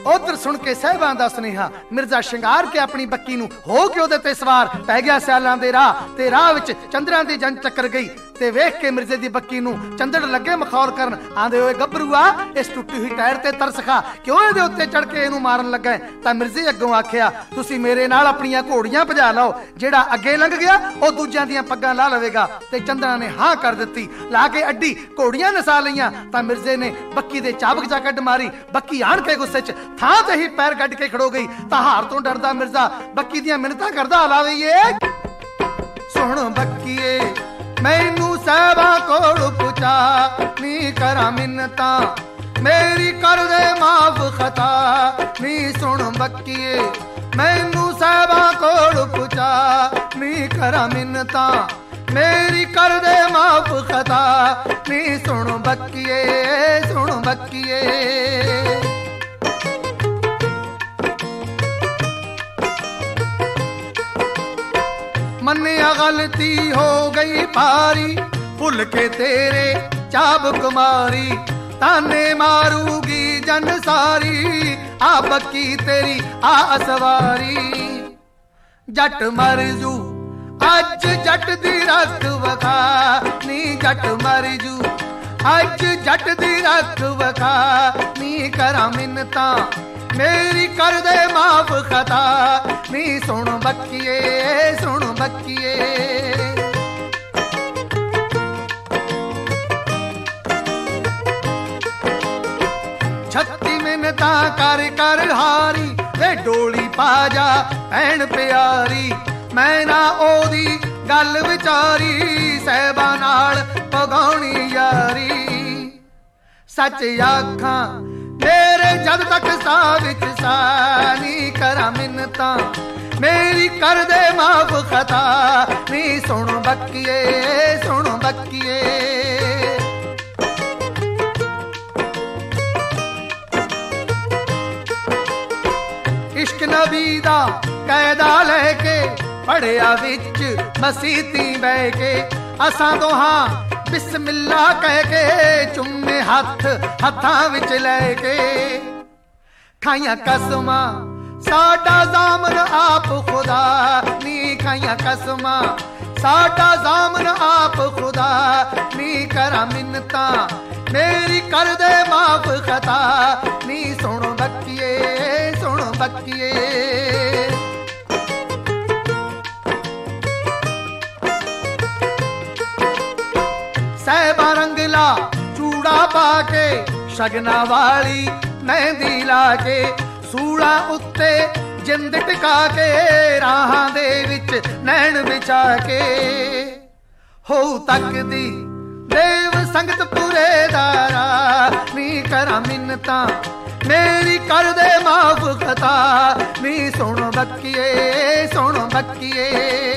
उधर सुन के साहिबां दा सुनेहा मिर्जा शिंगार के अपनी बक्की नूं हो के उहदे ते सवार पै गया सियालां दे राह ते राह विच चंद्रां दी जंग टक्कर गई ते वेख के मिर्जे दी बक्की नूं चंदड़ लगे मखौल करन आंदे होए गभरूआ इस टुੱਟੀ हुई टायर ते तरस खा क्यों इहदे उत्ते चढ़ के इहनूं मारन लगा तां मिर्जे अग्गों आखिया तुसीं मेरे नाल अपणियां घोड़ियां भजा लाओ जेड़ा अगे लंघ गया ओ दूजियां दियां पग्गां ला लवेगा ते चंद्रा ने हां कर दित्ती ला के अड्डी घोड़ियां नसा लईयां तां मिर्जे ने बक्की दे चाबक जा कड्ड मारी बक्की आण के गुस्से च थां ते ही पैर कड्ड के खड़ो गई तां हार तो डरदा मिर्जा बक्की दियां मिन्नतां करदा लावेईए सुण बक्कीए मैनू साहिबा कोल पुछा नी करा मिन्नता मेरी कर दे माफ खता नी सुन बक्कीए मैनू साहिबा कोल पुछा नी करा मिन्नता मेरी कर दे माफ खता नी सुन बक्कीए सुन बक्कीए मन्निया गलती हो गई पारी भुल के तेरे चाबुक मारी ताने मारूगी जन सारी आ बक्की तेरी आ सवारी जट मर जू अज जट दी रख वखा नी जट मर जू अज जट दी रख वखा नी करा मिन्नता मेरी कर दे माफ खता नी सुन बक्कीए सुन बक्कीए छत्ती मिन्नता कर कर हारी वे डोली पा जा भैन प्यारी मैं ना ओदी गल विचारी साहिबा नाल पगाउणी यारी सच आखां मेरे जद तक सा विच सा नी करा मिन्नता मेरी कर दे माफ खता नी सुन बक्कीए सुन बक्कीए इश्क नबी दा कैदा लेके पढ़िया विच मसीती बह के असां दोहां बिस्मिल्ला कह के चुम्मे हथ हथां विच लैके खाइयां कसमां साडा जामन आप खुदा नी खाइयां कसमां साडा जामन आप खुदा नी करा मिन्नता मेरी कर दे माफ खता नी सुन बक्कीए सुन बक्कीए साहिबा रंगला चूड़ा पाके शगना वाली मेहंदी लाके सूड़ा उत्ते जिंद टिका के राहां दे विच नैन बिछा के हो तकदी देव संगत पुरे दारा नी करा मिन्नता मेरी कर दे माफ खता नी सुन बक्कीए सुन बक्कीए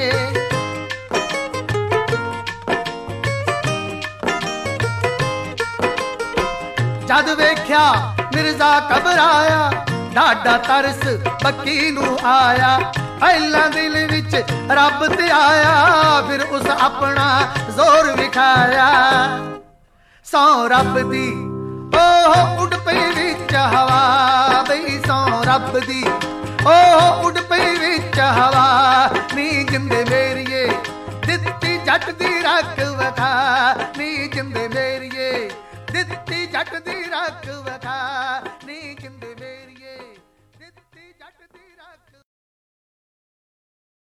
जद वेख्या मिर्जा घबराया डाडा तरस बक्की नू आया पहला दिल विच रब ते आया फिर उस अपना जोर विखाया सौ रब दी ओह उड़ पई विच हवा बई सौ रब दी ओह उड़ पई विच हवा नी जिंदे मेरिए दित्ती जट दी रख वखा नी जिंदे मेरिए दित्ती जट दी रख वखा नी जिंदे मेरिए दित्ती जट दी रख